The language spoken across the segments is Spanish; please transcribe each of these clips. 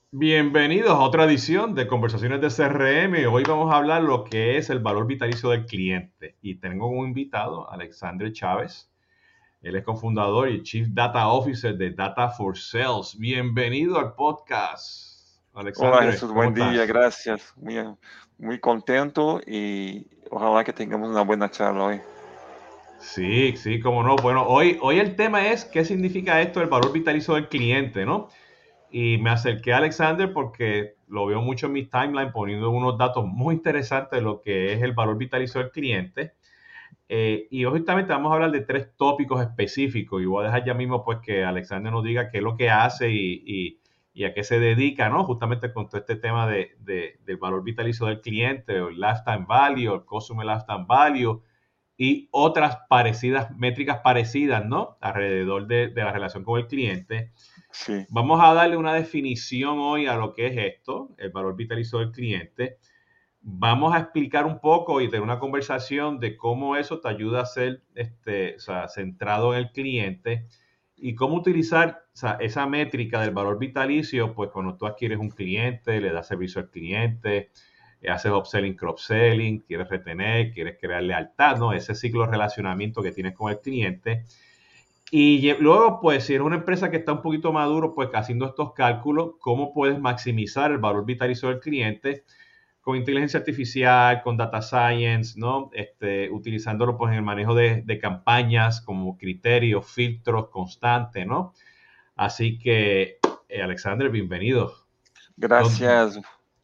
Bienvenidos a otra edición de Conversaciones de CRM. Hoy vamos a hablar lo que es el valor vitalicio del cliente. Y tengo un invitado, Alexandre Chávez. Él es cofundador y Chief Data Officer de Data for Sales. Bienvenido al podcast. Olá, Alexandre, Jesus, ¿cómo bom dia, estás? graças. Muito contento e ojalá que tengamos uma boa charla hoje. Sí, sí, cómo no. Bueno, hoy el tema es qué significa esto, el valor vitalicio del cliente, ¿no? Y me acerqué a Alexander porque lo veo mucho en mi timeline poniendo unos datos muy interesantes de lo que es el valor vitalicio del cliente. Y hoy justamente vamos a hablar de tres tópicos específicos y voy a dejar ya mismo pues que Alexander nos diga qué es lo que hace y a qué se dedica, ¿no? Justamente con todo este tema del valor vitalicio del cliente, o el lifetime value, o el customer lifetime value y otras parecidas, métricas parecidas, ¿no? Alrededor de la relación con el cliente. Sim, Vamos a darle una definición hoy a lo que es esto, el valor vitalicio del cliente. Vamos a explicar un poco y tener una conversación de cómo eso te ayuda a ser o sea, centrado en el cliente y cómo utilizar esa métrica del valor vitalicio, pues cuando tú adquieres un cliente, le das servicio al cliente, haces upselling, cross-selling, quieres retener, quieres crear lealtad, ¿no? Ese ciclo de relacionamiento que tienes con el cliente. Y luego, pues, si eres una empresa que está un poquito maduro, pues haciendo estos cálculos, ¿cómo puedes maximizar el valor vitalicio del cliente? Con inteligencia artificial, con data science, ¿no? Utilizándolo pues en el manejo de campañas como criterios, filtros constantes, ¿no? Así que, Alexander, bienvenido. ¿Dónde, graças.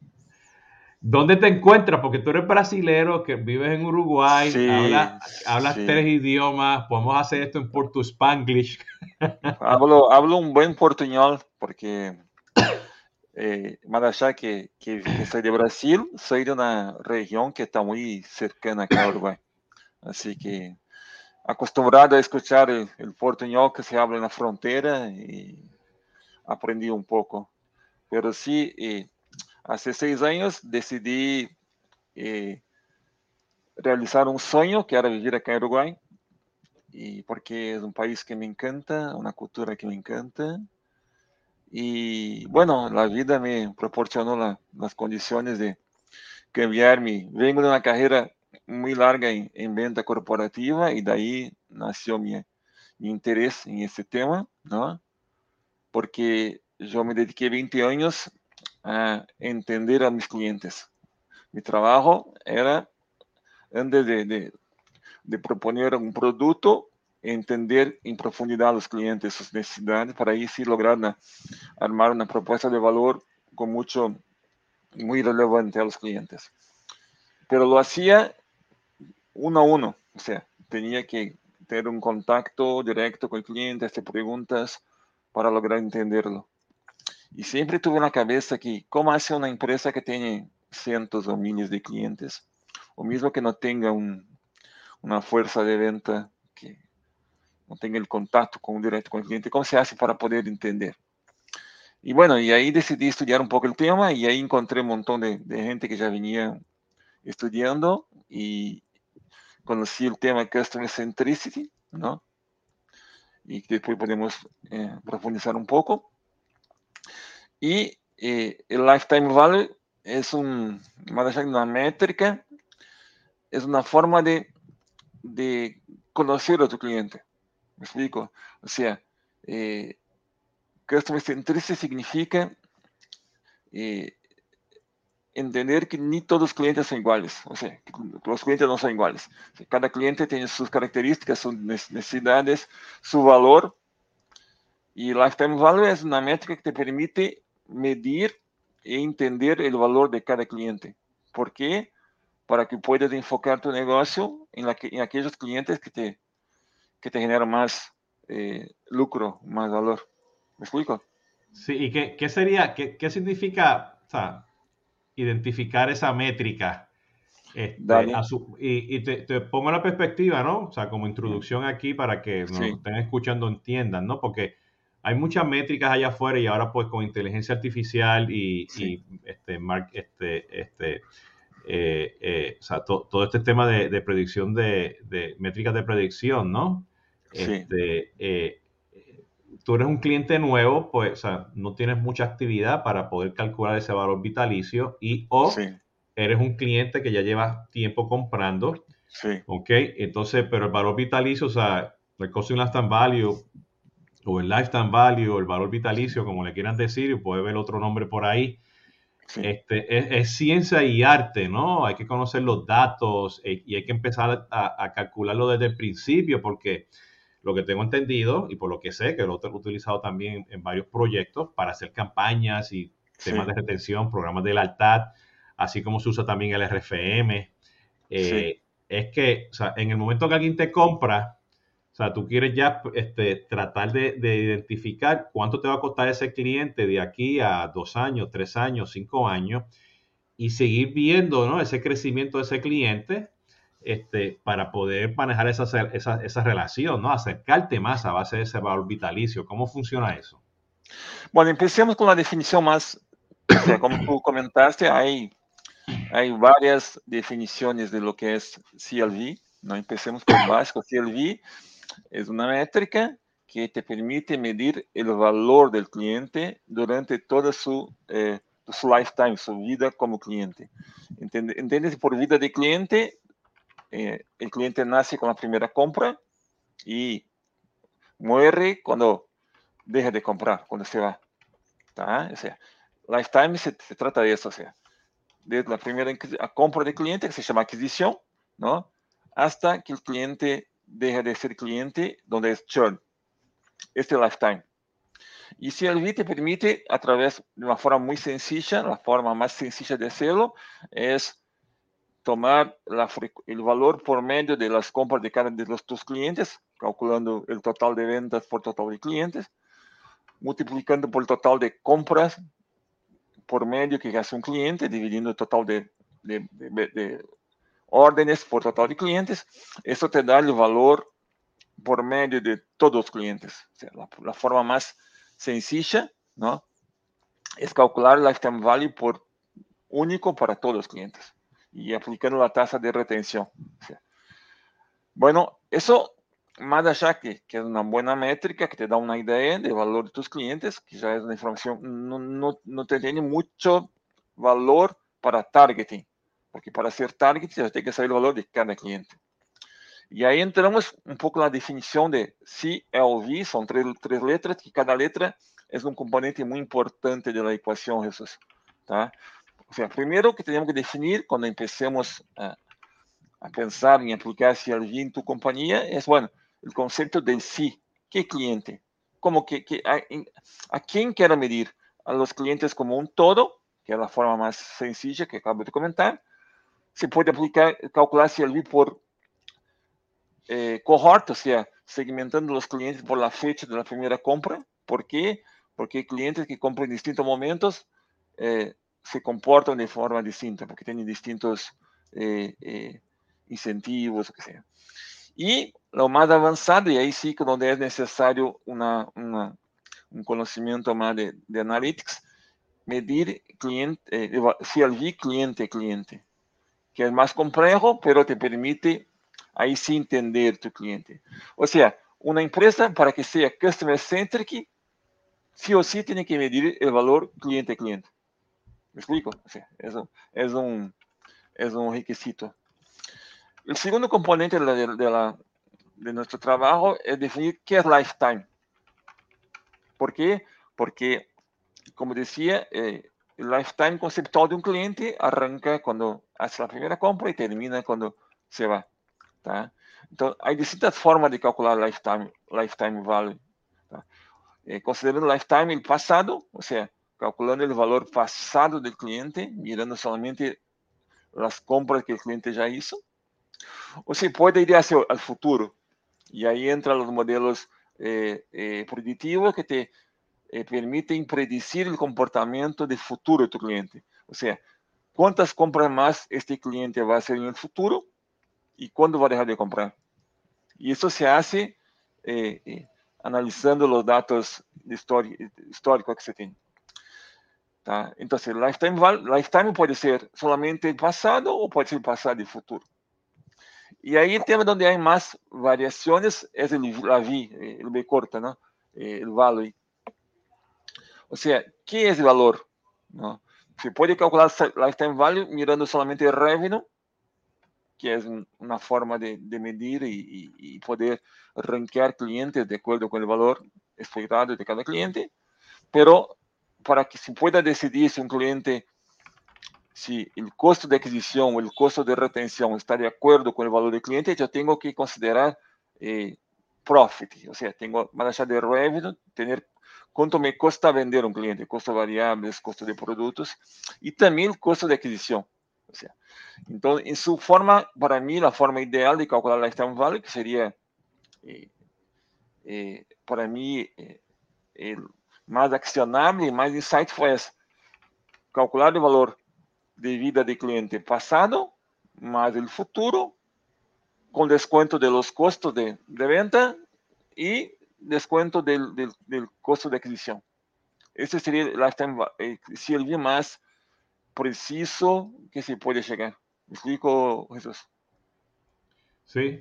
dónde te encuentras? Porque tú eres brasilero, que vives en Uruguay, Sim, hablas sim. tres idiomas, podemos hacer esto en Porto Spanglish. Hablo um bom portunhol porque Marachá que sou de Brasil, sou de uma região que está muito cercana aqui ao Uruguai. Assim que acostumado a escuchar o portunhol que se habla na fronteira e aprendi um pouco. Pero sí, hace 6 años decidí eh, realizar un sueño que era vivir acá en Uruguay, y porque es un país que me encanta, una cultura que me encanta, y bueno, la vida me proporcionó las condiciones de cambiar. Vengo de una carrera muy larga en venta corporativa y de ahí nació mi interés en este tema, ¿no? Porque yo me dediqué 20 años a entender a mis clientes. Mi trabajo era, antes de proponer un producto, entender en profundidad a los clientes, sus necesidades, para ahí sí lograr armar una propuesta de valor con muy relevante a los clientes. Pero lo hacía uno a uno, o sea, tenía que tener un contacto directo con el cliente, hacer preguntas para lograr entenderlo. Y siempre tuve en la cabeza que, ¿cómo hace una empresa que tiene cientos o miles de clientes? O mismo que no tenga una fuerza de venta, que no tenga el contacto directo con el cliente, ¿cómo se hace para poder entender? Y bueno, y ahí decidí estudiar un poco el tema y ahí encontré un montón de gente que ya venía estudiando y conocí el tema Customer Centricity, ¿no? Y después podemos profundizar un poco. Y el Lifetime Value es una métrica, es una forma de conocer a tu cliente. ¿Me explico? O sea, eh, Customer Centricity significa eh, entender que ni todos los clientes son iguales. O sea, que los clientes no son iguales. Cada cliente tiene sus características, sus necesidades, su valor. Y Lifetime Value es una métrica que te permite medir e entender el valor de cada cliente. ¿Por qué? Para que puedas enfocar tu negocio en aquellos clientes que te generan más lucro, más valor. ¿Me explico? Sí, ¿y qué sería, qué significa, o sea, identificar esa métrica? Dale. Y te pongo la perspectiva, ¿no? O sea, como introducción aquí para que nos Sí, estén escuchando entiendan, ¿no? Porque hay muchas métricas allá afuera y ahora pues con inteligencia artificial sí, o sea, todo este tema de predicción de métricas de predicción, ¿no? sí. Este, tú eres un cliente nuevo, pues, o sea, no tienes mucha actividad para poder calcular ese valor vitalicio o Sí, eres un cliente que ya llevas tiempo comprando, sí, ¿ok? Entonces, pero el valor vitalicio, o sea, el costing lifetime value o el lifetime value o el valor vitalicio, como le quieran decir, y puede ver otro nombre por ahí, sí, es ciencia y arte, ¿no? Hay que conocer los datos y hay que empezar a calcularlo desde el principio, porque lo que tengo entendido y por lo que sé, que lo he utilizado también en varios proyectos para hacer campañas y temas sí, de retención, programas de lealtad, así como se usa también el RFM, sí. es que, o sea, en el momento que alguien te compra, o sea, tú quieres ya tratar de identificar cuánto te va a costar ese cliente de aquí a 2 años, 3 años, 5 años y seguir viendo, ¿no? Ese crecimiento de ese cliente para poder manejar esa relación, ¿no? Acercarte más a base de ese valor vitalicio. ¿Cómo funciona eso? Bueno, empecemos con la definición más, o sea, como tú comentaste, hay varias definiciones de lo que es CLV, ¿no? Empecemos por el básico. CLV es una métrica que te permite medir el valor del cliente durante toda su lifetime, su vida como cliente. ¿Entiendes? Por vida de cliente, el cliente nace con la primera compra y muere cuando deja de comprar, cuando se va. ¿Tá? O sea, lifetime se trata de eso, o sea, desde la primera compra de cliente, que se llama adquisición, ¿no? Hasta que el cliente deja de ser cliente, donde es churn. Este es lifetime. Y CLV te permite, a través de una forma muy sencilla, la forma más sencilla de hacerlo, es tomar el valor por medio de las compras de cada de tus clientes, calculando el total de ventas por total de clientes, multiplicando por el total de compras por medio que hace un cliente, dividiendo el total de órdenes por total de clientes. Eso te da el valor por medio de todos los clientes. O sea, la forma más sencilla, ¿no? Es calcular el lifetime value por único para todos los clientes y aplicando la tasa de retención. O sea, bueno, eso más allá que es una buena métrica que te da una idea del valor de tus clientes, que ya es una información, no te tiene mucho valor para targeting, porque para hacer targeting ya tiene que saber el valor de cada cliente. Y ahí entramos un poco en la definición de CLV, son tres letras, que cada letra es un componente muy importante de la ecuación, Jesús. ¿Tá? O sea, primero que tenemos que definir cuando empecemos a pensar en aplicar CLV en tu compañía es, bueno, el concepto del sí. ¿Qué cliente? Como a quién quiero medir? A los clientes como un todo, que es la forma más sencilla que acabo de comentar. Se puede calcular CLV por cohort, o sea, segmentando los clientes por la fecha de la primera compra. ¿Por qué? Porque clientes que compran en distintos momentos se comportan de forma distinta, porque tienen distintos incentivos, o que sea. Y lo más avanzado, y ahí sí que donde es necesario un conocimiento más de analytics, medir CLV cliente-cliente, que es más complejo, pero te permite ahí sí entender tu cliente. O sea, una empresa para que sea customer centric, sí o sí tiene que medir el valor cliente-cliente. ¿Me explico? O sea, eso es un requisito. El segundo componente de nuestro trabajo es definir qué es lifetime. ¿Por qué? Porque, como decía, el lifetime conceptual de un cliente arranca cuando hace la primera compra y termina cuando se va. ¿Tá? Então, há distintas formas de calcular lifetime value. ¿Tá? Considerando lifetime el pasado, o sea, calculando el valor pasado del cliente, mirando solamente las compras que el cliente ya hizo. O se puede ir hacia el futuro. Y ahí entran los modelos predictivos que te permiten predecir el comportamiento de futuro de tu cliente. O sea, cuántas compras más este cliente va a hacer en el futuro y cuándo va a dejar de comprar. Y eso se hace analizando los datos históricos que se tienen. ¿Tá? Entonces, lifetime puede ser solamente el pasado o puede ser el pasado y el futuro. Y ahí el tema donde hay más variaciones es la V corta, ¿no? el value. O sea, ¿qué es el valor? ¿No? Se puede calcular lifetime value mirando solamente el revenue, que es una forma de medir y poder rankear clientes de acuerdo con el valor expectado de cada cliente, pero para que se pueda decidir si un cliente, si el costo de adquisición o el costo de retención está de acuerdo con el valor del cliente, yo tengo que considerar profit, o sea, tengo más allá de revenue, tener cuánto me cuesta vender un cliente, costo variables, costo de productos y también el costo de adquisición. O sea, entonces, en su forma, para mí, la forma ideal de calcular la lifetime value, que sería, para mí, el más accionable y más insightful es calcular el valor de vida del cliente pasado más el futuro, con descuento de los costos de venta y descuento del costo de adquisición. Ese sería el lifetime más preciso que se puede llegar. ¿Me explico, Jesús? Sí,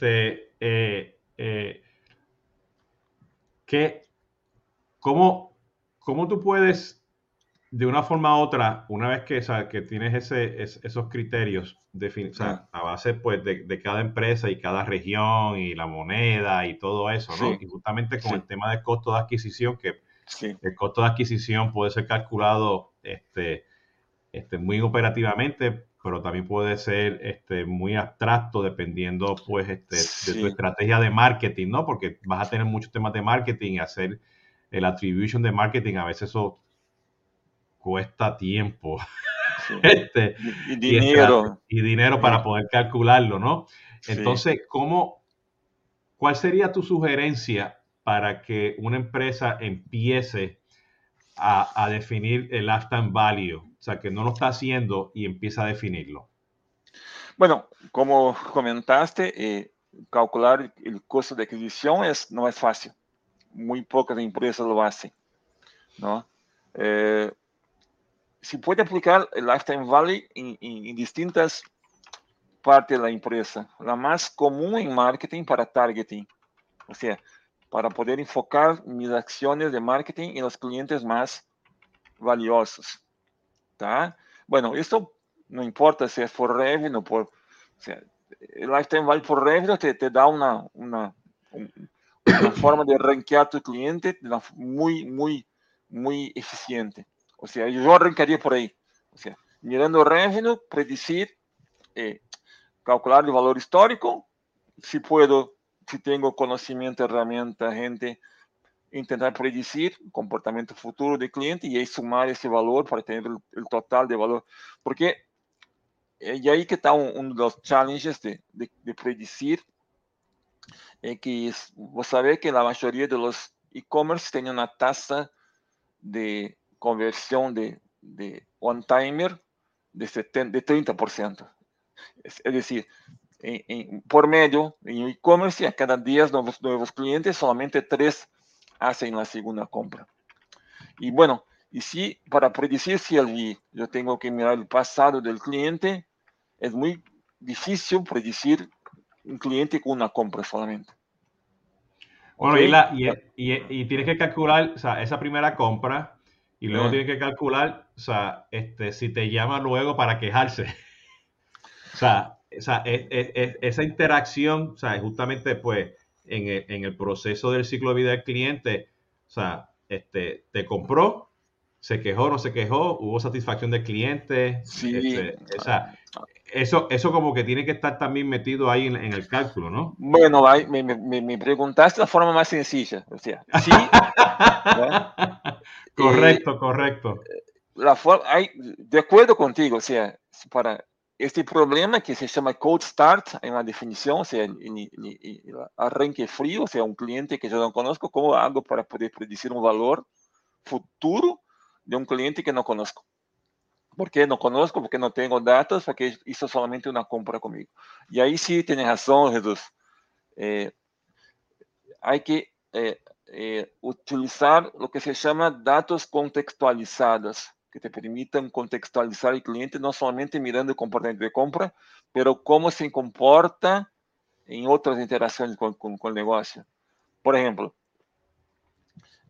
¿cómo tú puedes, de una forma u otra, una vez que, o sea, que tienes esos criterios, o sea, a base pues, de cada empresa y cada región y la moneda y todo eso, ¿no? Sí, Y justamente con sí, el tema del costo de adquisición, que sí, el costo de adquisición puede ser calculado muy operativamente, pero también puede ser muy abstracto dependiendo pues de tu sí, estrategia de marketing, ¿no? Porque vas a tener muchos temas de marketing y hacer el attribution de marketing, a veces eso cuesta tiempo sí. este, Y y, estra- dinero. y dinero Y, para poder calcularlo, ¿no? sí. Entonces, ¿cuál sería tu sugerencia para que una empresa empiece a definir el lifetime value? O sea, que no lo está haciendo y empieza a definirlo. Bueno, como comentaste, calcular el costo de adquisición no es fácil. Muy pocas empresas lo hacen, ¿no? Eh, se puede aplicar el lifetime value en distintas partes de la empresa. La más común en marketing para targeting, o sea, para poder enfocar mis acciones de marketing en los clientes más valiosos, ¿tá? Bueno, esto no importa si es por revenue, o sea, el lifetime value por revenue te da una forma de rankear tu cliente muy eficiente. O sea, yo arrancaría por ahí. O sea, mirando revenue, predecir, calcular el valor histórico, si puedo, si tengo conocimiento, herramienta, gente, intentar predecir el comportamiento futuro del cliente y ahí sumar ese valor para tener el total de valor. Porque y ahí que está uno de los challenges de predecir, que vos sabés que la mayoría de los e-commerce tienen una tasa de conversión de one-timer de 30%. Es decir, por medio, en e-commerce, a cada 10 nuevos clientes, solamente 3 hacen la segunda compra. Y bueno, y si para predecir si yo tengo que mirar el pasado del cliente, es muy difícil predecir un cliente con una compra solamente. ¿Ok? Bueno, y tienes que calcular, o sea, esa primera compra y luego tienes que calcular, o sea, si te llama luego para quejarse. Esa interacción, o sea, justamente pues en el proceso del ciclo de vida del cliente, o sea, te compró, se quejó, no se quejó, hubo satisfacción del cliente, Sí. o sea, eso como que tiene que estar también metido ahí en el cálculo, ¿no? Bueno, ahí me preguntaste la forma más sencilla. O sea, sí, ¿no? Eh, Correcto, correcto. de acuerdo contigo, o sea, para este problema que se llama cold start en la definición, o sea, el arranque frío, o sea, un cliente que yo no conozco, ¿cómo hago para poder predecir un valor futuro de un cliente que no conozco? ¿Por qué no conozco? Porque no tengo datos, porque hizo solamente una compra conmigo. Y ahí sí tienes razón, Jesús. Eh, hay que utilizar lo que se llama datos contextualizados, que te permitan contextualizar el cliente, no solamente mirando el comportamiento de compra, pero cómo se comporta en otras interacciones con el negocio. Por ejemplo,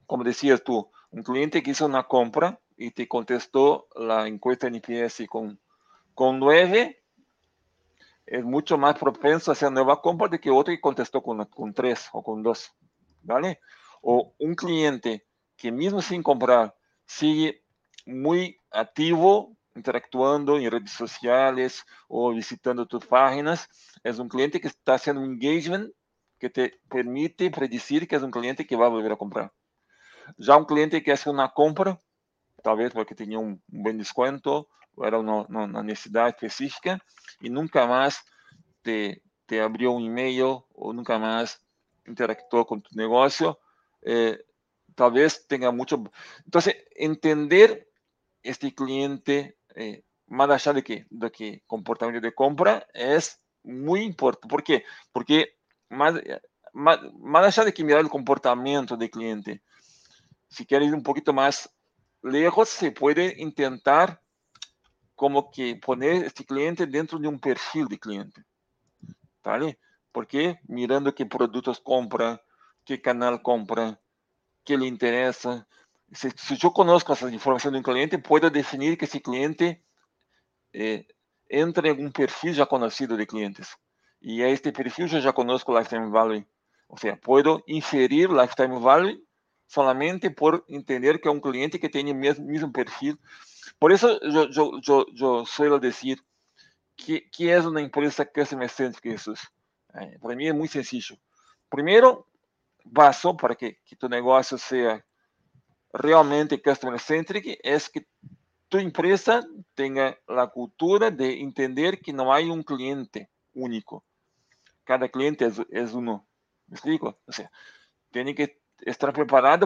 como decías tú, un cliente que hizo una compra y te contestó la encuesta NPS con 9, es mucho más propenso a hacer nueva compra de que otro que contestó con 3 o con 2, ¿vale? O un cliente que mismo sin comprar sigue muy activo, interactuando en redes sociales o visitando tus páginas, es un cliente que está haciendo un engagement que te permite predecir que es un cliente que va a volver a comprar. Ya un cliente que hace una compra, tal vez porque tenía un buen descuento o era una necesidad específica y nunca más te abrió un email o nunca más interactuó con tu negocio, tal vez tenga mucho. Entonces, entender este cliente, más allá de que comportamiento de compra, es muy importante. ¿Por qué? Porque más allá de que mirar el comportamiento del cliente, si quieres ir un poquito más lejos, se puede intentar como que poner este cliente dentro de un perfil de cliente, ¿vale? Porque mirando qué productos compra, qué canal compra, qué le interesa. Si yo conozco esa información de un cliente, puedo definir que ese cliente eh, entra en un perfil ya conocido de clientes. Y a este perfil yo ya conozco Lifetime Value. O sea, puedo inferir Lifetime Value solamente por entender que es un cliente que tiene el mismo perfil. Por eso yo suelo decir que es una empresa Customer Centric, Jesús. Para mí es muy sencillo. Primero, paso para que tu negocio sea realmente Customer Centric, es que tu empresa tenga la cultura de entender que no hay un cliente único. Cada cliente es uno. ¿Me explico? O sea, tiene que estar preparado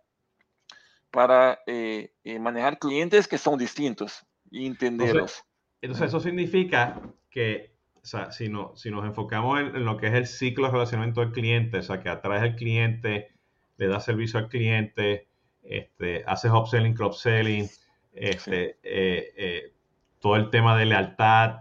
para manejar clientes que son distintos y Entonces, entenderlos. entonces eso significa que, o sea, si nos enfocamos en lo que es el ciclo de relacionamiento del cliente, o sea, que atraes al cliente, le das servicio al cliente, haces upselling, cross-selling, Sí, todo el tema de lealtad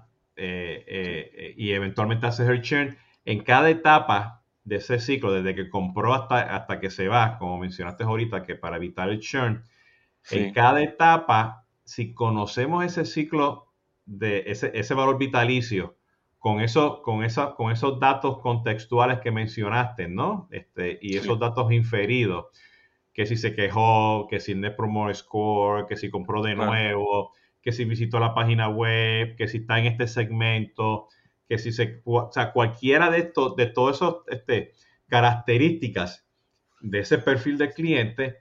y eventualmente haces el churn. En cada etapa de ese ciclo, desde que compró hasta que se va, como mencionaste ahorita, que para evitar el churn, en sí, cada etapa, si conocemos ese ciclo de ese valor vitalicio, con esos datos contextuales que mencionaste, ¿no? Y sí, esos datos inferidos, que si se quejó, que si Net Promoter Score, que si compró de claro. nuevo, que si visitó la página web, que si está en este segmento, que si o sea, cualquiera de estos, de todas esas características de ese perfil de cliente,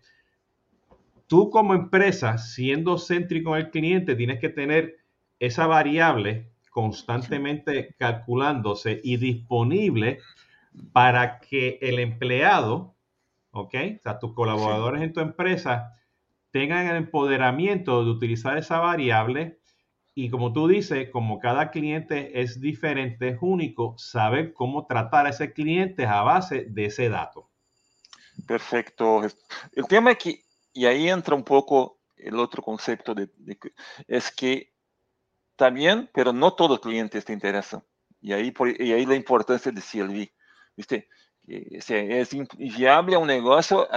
tú como empresa, siendo céntrico en el cliente, tienes que tener esa variable Sí, constantemente calculándose y disponible para que el empleado, ¿ok? O sea, tus sí. colaboradores en tu empresa tengan el empoderamiento de utilizar esa variable y como tú dices, como cada cliente es diferente, es único, saber cómo tratar a ese cliente a base de ese dato. Perfecto. El tema es que, y ahí entra un poco el otro concepto es que también, pero no todos los clientes te interesan. Y ahí la importancia de CLV. ¿Viste? O sea, es inviable a un negocio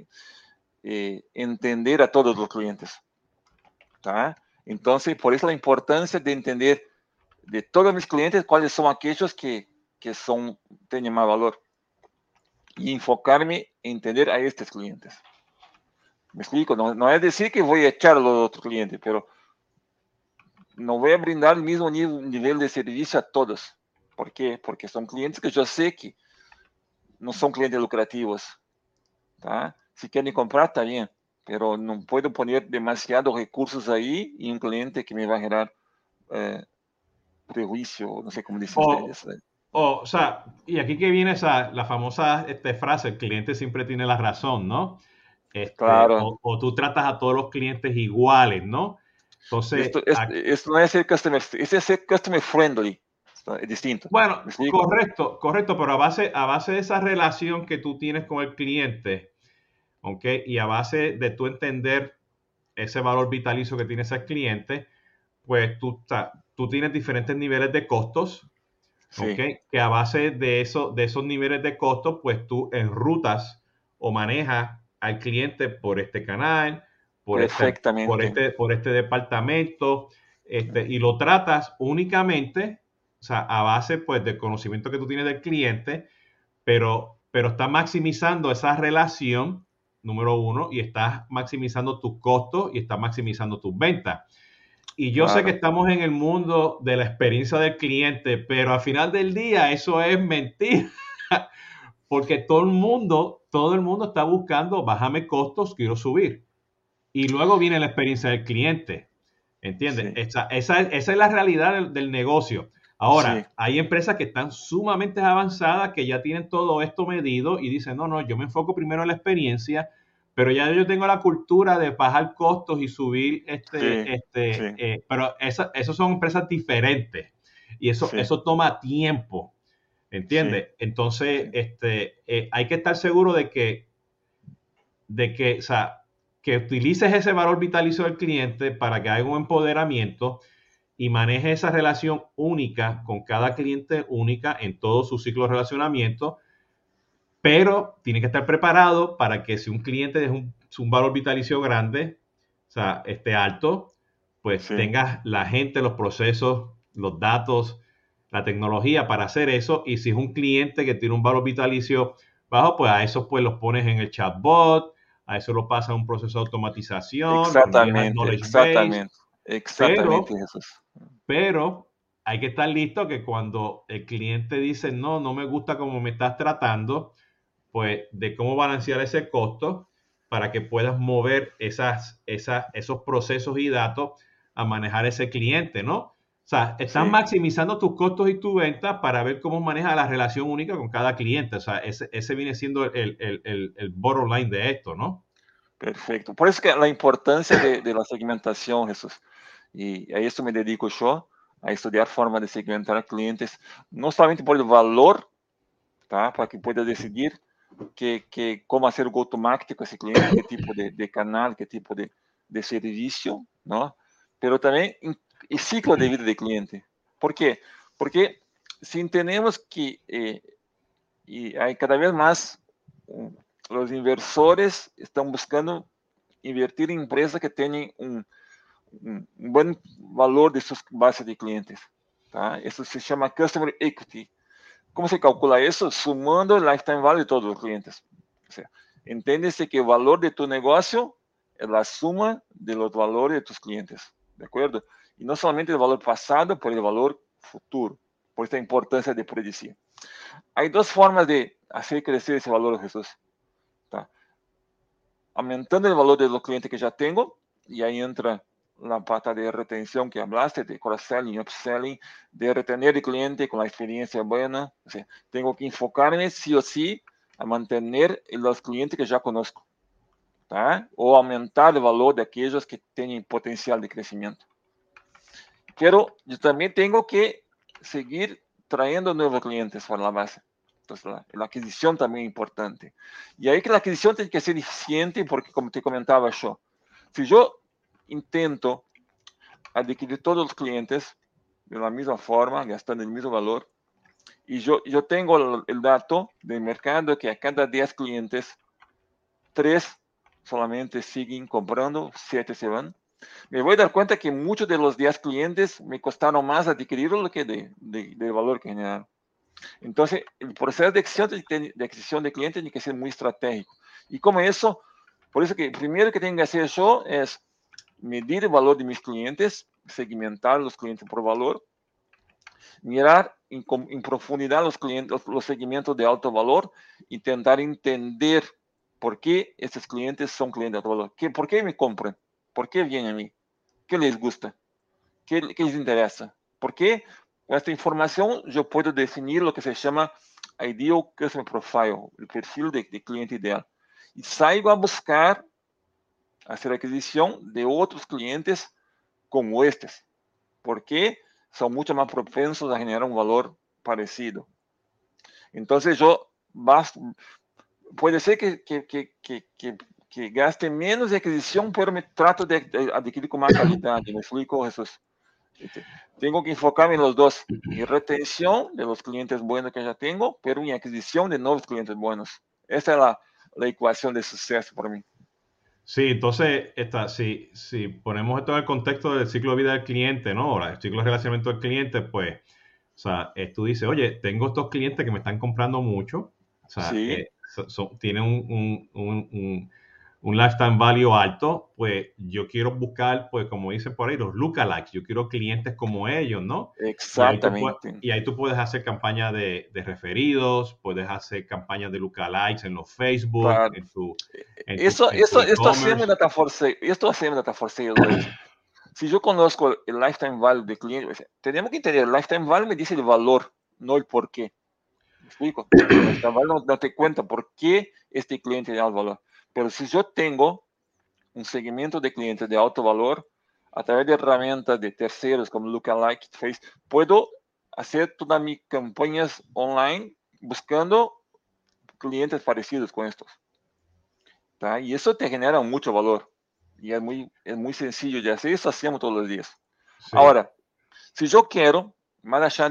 entender a todos los clientes. ¿Tá? Entonces, por eso la importancia de entender de todos mis clientes cuáles son aquellos que tienen más valor y enfocarme en entender a estos clientes. Me explico, no es decir que voy a echar a los otros clientes, pero no voy a brindar el mismo nivel de servicio a todos. ¿Por qué? Porque son clientes que yo sé que no son clientes lucrativos. ¿Tá? Si quieren comprar, está bien, pero no puedo poner demasiados recursos ahí y un cliente que me va a generar eh, prejuicio, no sé cómo dicen O, ustedes. o sea, y aquí que viene la famosa frase, el cliente siempre tiene la razón, ¿no? Claro, O tú tratas a todos los clientes iguales, ¿no? Entonces, esto no es ser customer, es ser customer friendly, es distinto. bueno, ¿Me explico? correcto, correcto, pero a base de esa relación que tú tienes con el cliente, ¿ok? Y a base de tú entender ese valor vitalicio que tiene ese cliente, pues tú tienes diferentes niveles de costos, ¿ok? Sí, Que a base de esos niveles de costos, pues tú enrutas o manejas al cliente por este canal, Perfectamente. por este departamento, y lo tratas únicamente, o sea, a base pues del conocimiento que tú tienes del cliente, pero estás maximizando esa relación, número uno, y estás maximizando tus costos y estás maximizando tus ventas. Y yo sé que Claro. estamos en el mundo de la experiencia del cliente, pero al final del día eso es mentira, porque todo el mundo está buscando, bájame costos, quiero subir. Y luego viene la experiencia del cliente, ¿entiendes? Sí, Esa es la realidad del negocio. sí, Ahora, hay empresas que están sumamente avanzadas, que ya tienen todo esto medido y dicen, no, no, yo me enfoco primero en la experiencia, pero ya yo tengo la cultura de bajar costos y subir sí, sí, pero esas son empresas diferentes y sí, eso toma tiempo, sí, ¿entiendes? Entonces, sí. hay que estar seguro o sea, que utilices ese valor vitalicio del cliente para que haya un empoderamiento y maneje esa relación única con cada cliente única en todo su ciclo de relacionamiento, pero tiene que estar preparado para que si un cliente es un valor vitalicio grande, o sea, esté alto, pues Sí, tengas la gente, los procesos, los datos, la tecnología para hacer eso. Y si es un cliente que tiene un valor vitalicio bajo, pues a esos pues los pones en el chatbot, a eso lo pasa a un proceso de automatización, lo envías al exatamente, knowledge base, exatamente, exatamente, pero Jesús. pero hay que estar listo que cuando el cliente dice, no, no me gusta cómo me estás tratando, pues de cómo balancear ese costo para que puedas mover esos procesos y datos a manejar ese cliente, ¿no? O sea, estás Sí, maximizando tus costos y tu venta para ver cómo maneja la relación única con cada cliente. O sea, ese viene siendo el bottom line de esto, ¿no? perfecto. Por eso que la importancia de la segmentación, Jesús. Y a esto me dedico yo, a estudiar forma de segmentar clientes, no solamente por el valor, tá? Para que pueda decidir cómo hacer o go-to-market com esse cliente, que tipo de canal, que tipo de serviço, não? Pero também e ciclo de vida de cliente. Por quê? Porque se entendemos que e aí cada vez mais os inversores estão buscando invertir em empresas que tenham um bom valor de suas bases de clientes. Tá? Isso se chama Customer Equity. Como se calcula isso? Sumando o lifetime value de todos os clientes. O sea, entiéndese que el valor de tu negocio es la suma de los valores de tus clientes, ¿de acuerdo? Y no solamente el valor pasado, pero el valor futuro. Por esta importancia de predecir. Hay dos formas de hacer crecer ese valor, Jesús. ¿Tá? Aumentando el valor de los clientes que ya tengo, y ahí entra la pata de retención que hablaste, de cross-selling, upselling, de retener el cliente con la experiencia buena. O sea, tengo que enfocarme sí o sí a mantener los clientes que ya conozco, ¿tá? O aumentar el valor de aquellos que tienen potencial de crecimiento. Pero yo también tengo que seguir trayendo nuevos clientes para la base. Entonces, la adquisición también es importante. Y ahí que la adquisición tiene que ser eficiente, porque como te comentaba yo, si yo intento adquirir todos los clientes de la misma forma, gastando el mismo valor, y yo tengo el dato del mercado que a cada 10 clientes, 3 solamente siguen comprando, 7 se van. Me voy a dar cuenta que muchos de los 10 clientes me costaron más adquirirlo que de valor que generaron. Entonces, el proceso de adquisición de clientes tiene que ser muy estratégico. Y como eso, por eso que primero que tengo que hacer yo es medir el valor de mis clientes, segmentar los clientes por valor, mirar en profundidad los clientes, los segmentos de alto valor, intentar entender por qué estos clientes son clientes de alto valor. ¿Por qué me compran? ¿Por qué vienen a mí? ¿Qué les gusta? ¿Qué les interesa? ¿Por qué? Con esta información yo puedo definir lo que se llama Ideal Customer Profile, el perfil de cliente ideal. Y salgo a buscar hacer adquisición de otros clientes como estos, porque son mucho más propensos a generar un valor parecido. Entonces yo puede ser que gaste menos de adquisición, pero me trato de adquirir con más calidad. ¿Me explico, Jesús? Tengo que enfocarme en los dos, en retención de los clientes buenos que ya tengo, pero en adquisición de nuevos clientes buenos. Esta es la ecuación de suceso para mí. Sí, entonces, si ponemos esto en el contexto del ciclo de vida del cliente, ¿no? Ahora, el ciclo de relacionamiento del cliente, pues, o sea, tú dices, oye, tengo estos clientes que me están comprando mucho, o sea, Sí, tienen un lifetime value alto, pues yo quiero buscar, pues como dicen por ahí, los lookalikes, yo quiero clientes como ellos, ¿no? exactamente. Y ahí tú puedes hacer campañas de referidos, puedes hacer campañas de lookalikes en los Facebook, Claro. en tu Esto e-commerce. hacemos data for sale, Luis. Si yo conozco el lifetime value del cliente, tenemos que entender, el lifetime value me dice el valor, no el por qué. ¿Me explico? El lifetime value no te cuenta por qué este cliente da el valor. Pero si yo tengo un segmento de clientes de alto valor, a través de herramientas de terceros como Lookalike, Face, puedo hacer todas mis campañas online buscando clientes parecidos con estos. ¿Tá? Y eso te genera mucho valor. Y es muy sencillo de hacer. Eso hacemos todos los días. Sí. Ahora, si yo quiero, más allá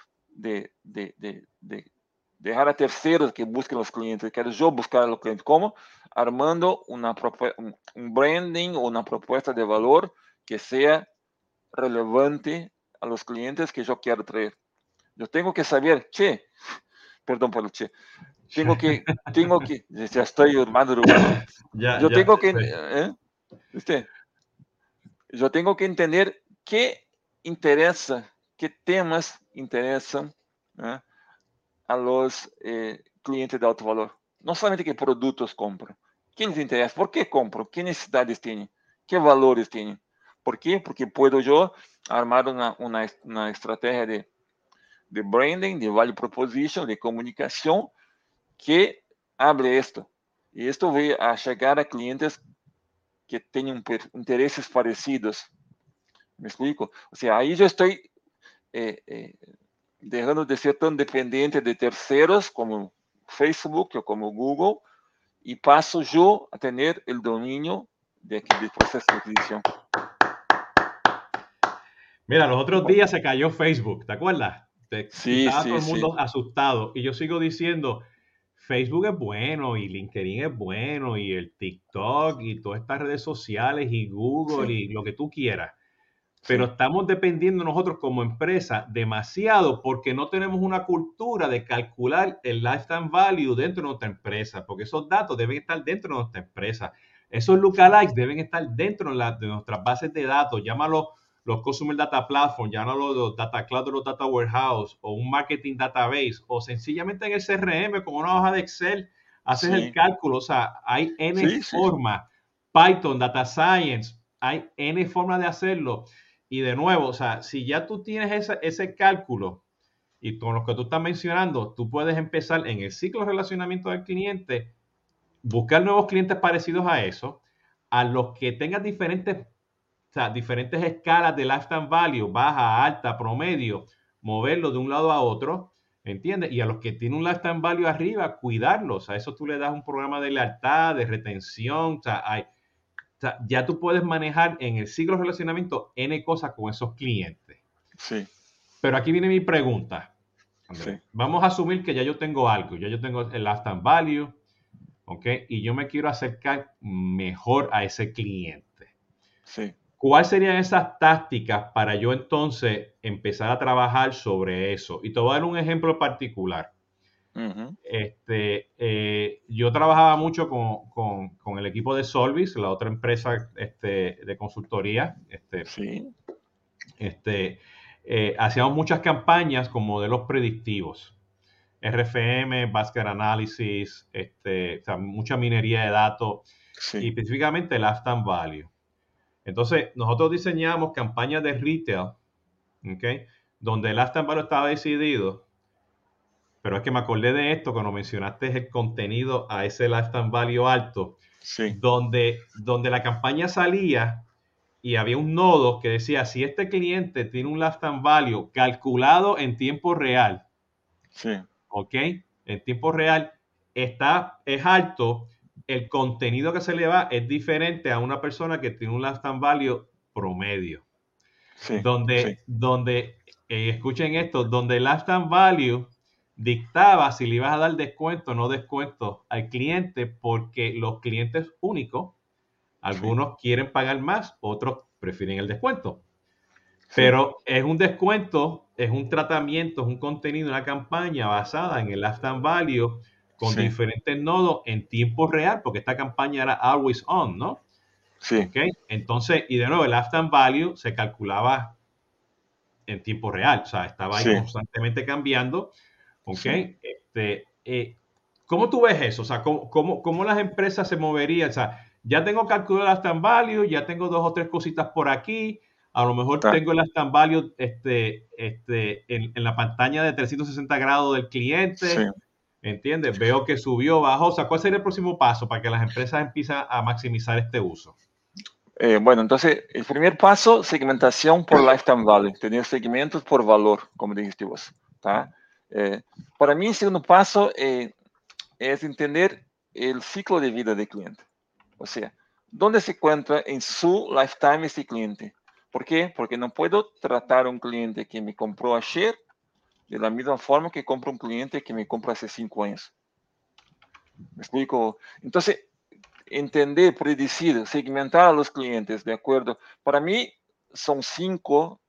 de dejar a terceros que busquen los clientes, quiero yo buscar a los clientes, ¿cómo? Armando un branding o una propuesta de valor que sea relevante a los clientes que yo quiero traer. Yo tengo que saber, perdón por el tengo que, ya estoy madrugando. Ya, Yo ya, tengo que, sí. ¿viste? Yo tengo que entender qué interesa, qué temas interesan, ¿eh? A los clientes de alto valor. No solamente qué productos compran. ¿Qué les interesa? ¿Por qué compro? ¿Qué necesidades tienen? ¿Qué valores tienen? ¿Por qué? Porque puedo yo armar una estrategia de branding, de value proposition, de comunicación que hable esto. Y esto va a llegar a clientes que tengan intereses parecidos. ¿Me explico? O sea, ahí yo estoy eh, eh, dejando de ser tan dependiente de terceros como Facebook o como Google y paso yo a tener el dominio del proceso de adquisición. Mira, los otros días se cayó Facebook, ¿te acuerdas? Sí, Estaba todo sí, el sí. mundo asustado y yo sigo diciendo, Facebook es bueno y LinkedIn es bueno y el TikTok y todas estas redes sociales y Google Sí, y lo que tú quieras. Pero sí, estamos dependiendo nosotros como empresa demasiado porque no tenemos una cultura de calcular el lifetime value dentro de nuestra empresa, porque esos datos deben estar dentro de nuestra empresa. Esos lookalikes deben estar dentro de nuestras bases de datos, llámalo los Customer Data Platform, llámalo los Data Cloud o los Data Warehouse o un Marketing Database o sencillamente en el CRM con una hoja de Excel haces el sí, cálculo, o sea, hay N sí, sí, formas, Python, Data Science, hay N formas de hacerlo. Y de nuevo, o sea, si ya tú tienes ese cálculo y con lo que tú estás mencionando, tú puedes empezar en el ciclo de relacionamiento del cliente, buscar nuevos clientes parecidos a eso, a los que tengan diferentes escalas de lifetime value, baja, alta, promedio, moverlo de un lado a otro, ¿entiendes? Y a los que tienen un lifetime value arriba, cuidarlos. A eso tú le das un programa de lealtad, de retención, o sea, ya tú puedes manejar en el ciclo de relacionamiento N cosas con esos clientes. sí, Pero aquí viene mi pregunta, sí, Andrés. Vamos a asumir que ya yo tengo algo, ya yo tengo el lifetime value, ¿ok? Y yo me quiero acercar mejor a ese cliente. sí. ¿Cuáles serían esas tácticas para yo entonces empezar a trabajar sobre eso? Y te voy a dar un ejemplo particular. Uhum. Yo trabajaba mucho con el equipo de Solvis, la otra empresa de consultoría. Sim, Hacíamos muchas campañas con modelos predictivos. RFM, Basket Analysis, o sea, mucha minería de datos y sim, específicamente el Lifetime Value. Entonces, nosotros diseñamos campañas de retail, ¿ok? Donde el Lifetime Value estaba decidido, pero es que me acordé de esto cuando mencionaste el contenido a ese Lifetime Value alto, sim, donde la campaña salía y había un nodo que decía, si este cliente tiene un lifetime value calculado en tiempo real, sim, ¿ok? En tiempo real es alto, el contenido que se le va es diferente a una persona que tiene un lifetime value promedio. sim, sim, Donde escuchen esto, donde el lifetime value dictaba si le ibas a dar descuento o no descuento al cliente, porque los clientes únicos, algunos quieren pagar más, otros prefieren el descuento. Sí, Pero es un descuento, es un tratamiento, es un contenido, una campaña basada en el lifetime value con sí, diferentes nodos en tiempo real, porque esta campaña era always on, ¿no? sí, ¿Ok? Entonces, y de nuevo, el lifetime value se calculaba en tiempo real, o sea, estaba ahí sí, constantemente cambiando, ¿ok? sí. ¿Cómo tú ves eso? O sea, ¿cómo las empresas se moverían? O sea, ya tengo calculado el lifetime value, ya tengo dos o tres cositas por aquí, a lo mejor Tá. tengo el lifetime value en la pantalla de 360 grados del cliente, Sim. ¿entiendes? Veo que subió, bajó, o sea, ¿cuál sería el próximo paso para que las empresas empiecen a maximizar este uso? Bueno, entonces, el primer paso, segmentación por lifetime value, tener segmentos por valor, como dijiste vos, ¿tá? Para mí, el segundo paso es entender el ciclo de vida del cliente. O sea, ¿dónde se encuentra en su lifetime ese cliente? ¿Por qué? Porque no puedo tratar a un cliente que me compró ayer de la misma forma que compra un cliente que me compra hace 5 años. ¿Me explico? Entonces, entender, predecir, segmentar a los clientes, ¿de acuerdo? Para mí son 5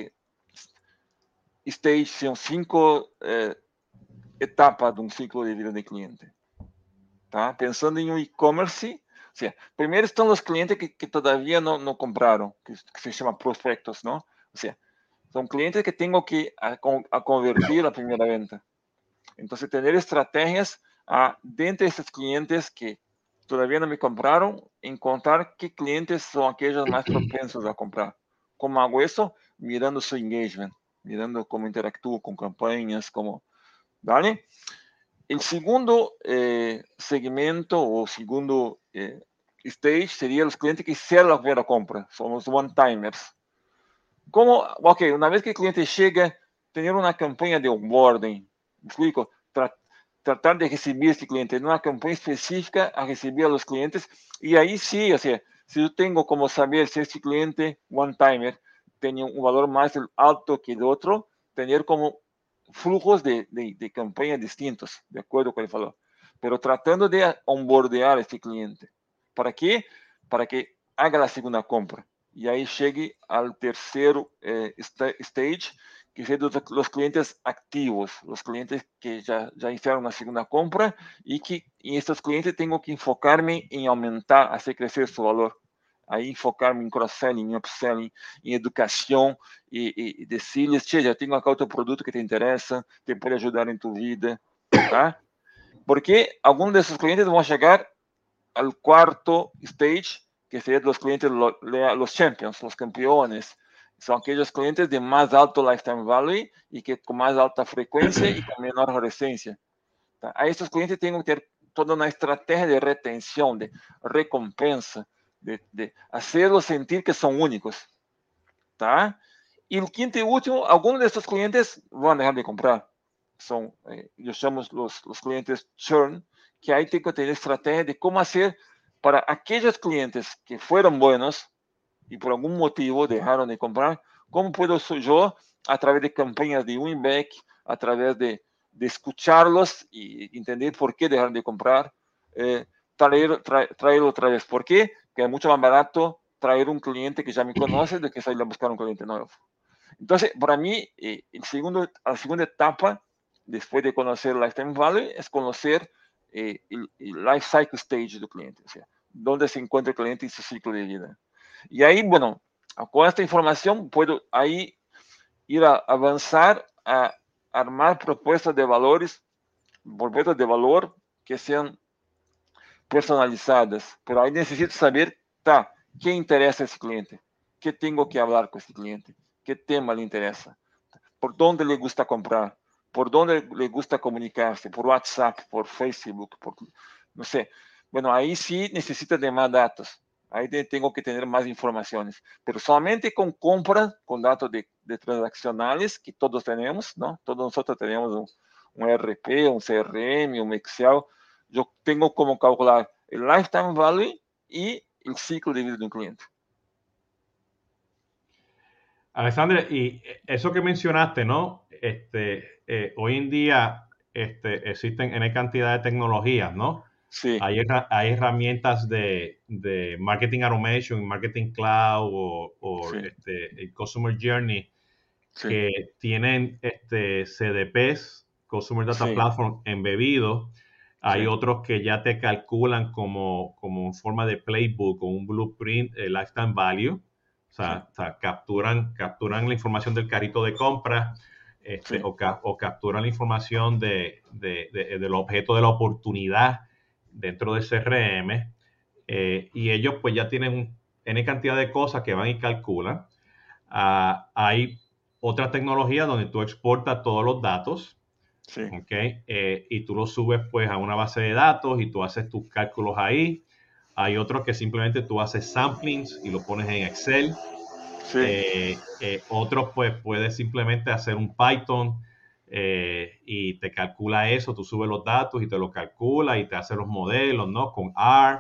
stages, son 5 etapas de un ciclo de vida de cliente. ¿Tá? Pensando en un e-commerce, o sea, primero están los clientes que todavía no compraron, que se llaman prospectos, ¿no? O sea, son clientes que tengo que a convertir a primera venta. Entonces, tener estrategias dentro de estos clientes que todavía no me compraron, encontrar qué clientes son aquellos más propensos a comprar. ¿Cómo hago eso? Mirando su engagement, mirando cómo interactúo con campañas, como, ¿vale? El segundo segmento o segundo stage sería los clientes que hicieron la primera compra, son los one-timers. ¿Cómo? Ok, una vez que el cliente llega, tener una campaña de onboarding, ¿me explico? Tratar de recibir a este cliente, en una campaña específica a recibir a los clientes, y ahí sí, o sea, si yo tengo como saber si este cliente one-timer tiene un valor más alto que el otro, tener como flujos de campaña distintos, de acuerdo con el valor, pero tratando de onboardear a este cliente. ¿Para qué? Para que haga la segunda compra. Y ahí llegue al tercer stage, que sean los clientes activos, los clientes que ya hicieron una segunda compra y estos clientes tengo que enfocarme en aumentar, hacer crecer su valor. Ahí enfocarme en cross-selling, en upselling, en educación y decirles, che, ya tengo acá otro producto que te interesa, te puede ayudar en tu vida, ¿tá? Porque algunos de esos clientes van a llegar al cuarto stage, que serían los clientes, los champions, los campeones. Son aquellos clientes de más alto lifetime value y que con más alta frecuencia y con menor resistencia. A estos clientes tengo que tener toda una estrategia de retención, de recompensa, de hacerlos sentir que son únicos. ¿Tá? Y el quinto y último, algunos de estos clientes van a dejar de comprar. Son, yo llamo los clientes churn, que ahí tengo que tener estrategia de cómo hacer para aquellos clientes que fueron buenos y por algún motivo dejaron de comprar, cómo puedo yo, a través de campañas de win-back, a través de escucharlos y entender por qué dejaron de comprar, traerlo otra vez. ¿Por qué? Porque es mucho más barato traer un cliente que ya me conoce de que salir a buscar un cliente nuevo. Entonces, para mí, la segunda etapa, después de conocer el lifetime value, es conocer el life cycle stage del cliente, o sea, dónde se encuentra el cliente en su ciclo de vida. Y ahí, bueno, con esta información puedo ahí ir a avanzar a armar propuestas de valores, propuestas de valor que sean personalizadas. Pero ahí necesito saber, tá, qué interesa a ese cliente, qué tengo que hablar con ese cliente, qué tema le interesa, por dónde le gusta comprar, por dónde le gusta comunicarse, por WhatsApp, por Facebook, por, no sé. Bueno, ahí sí necesita de más datos. Ahí tengo que tener más informaciones. Pero solamente con compra, con datos de transaccionales que todos tenemos, ¿no? Todos nosotros tenemos un ERP, un CRM, un Excel. Yo tengo como calcular el lifetime value y el ciclo de vida de un cliente. Alexandre, y eso que mencionaste, ¿no? Hoy en día existen N cantidad de tecnologías, ¿no? Sí, Hay herramientas de marketing automation, marketing cloud o sí, el customer journey sí, que tienen CDPs, Customer Data sí, Platform, embebidos. Hay sí, otros que ya te calculan como en forma de playbook o un blueprint, lifetime value. sí, O sea, capturan la información del carrito de compra sí, o capturan la información del objeto de la oportunidad dentro del CRM. Y ellos pues ya tienen N cantidad de cosas que van y calculan. Hay otra tecnología donde tú exportas todos los datos, sí, ¿ok? Y tú los subes pues a una base de datos y tú haces tus cálculos ahí. Hay otros que simplemente tú haces samplings y lo pones en Excel. sí. Otros pues puedes simplemente hacer un Python y te calcula eso, tú subes los datos y te lo calcula y te hace los modelos, ¿no? Con R.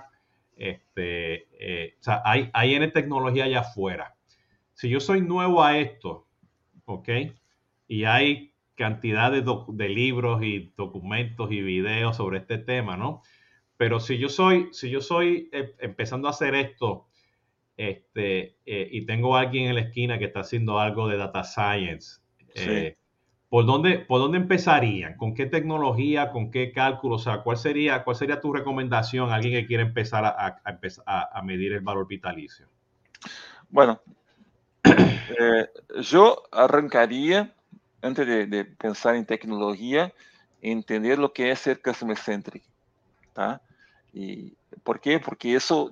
O sea, hay N tecnología allá afuera. Si yo soy nuevo a esto, ¿ok? Y hay cantidad de libros y documentos y videos sobre este tema, ¿no? Pero si yo soy empezando a hacer esto, y tengo a alguien en la esquina que está haciendo algo de data science, Sí. ¿por dónde empezarían? ¿Con qué tecnología? ¿Con qué cálculo? O sea, ¿cuál sería tu recomendación a alguien que quiere empezar a medir el valor vitalicio? Bueno, eh, yo arrancaría, antes de pensar en tecnología, entender lo que es ser customer centric, ¿tá? ¿Y por qué? Porque eso,